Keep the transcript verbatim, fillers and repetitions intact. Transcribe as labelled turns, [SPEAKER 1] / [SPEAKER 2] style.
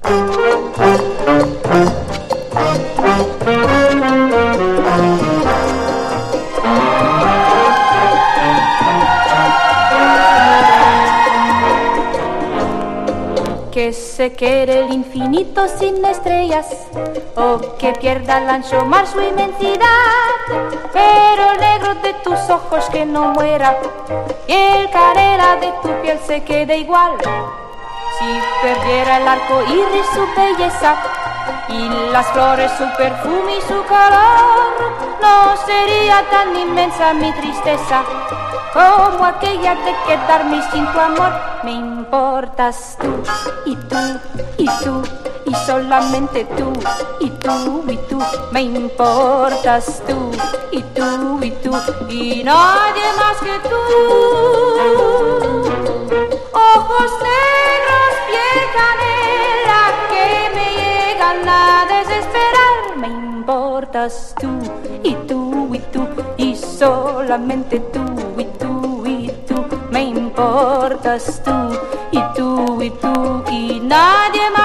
[SPEAKER 1] Que se quede el infinito sin estrellas, o que pierda el ancho mar su inmensidad, pero el negro de tus ojos que no muera, y el canela de tu piel se quede igual. Si perdiera el arco iris su belleza, y las flores su perfume y su calor, no sería tan inmensa mi tristeza como aquella de quedarme sin tu amor. Me importas tú, y tú, y tú, y solamente tú, y tú, y tú. Me importas tú, y tú, y tú, y nadie más que tú. Ojos negros, piel canela, que me llegan a desesperar. Me importas tú, y tú, y tú, y solamente tú, y tú, y tú. Me importas tú, y tú, y tú, y nadie más.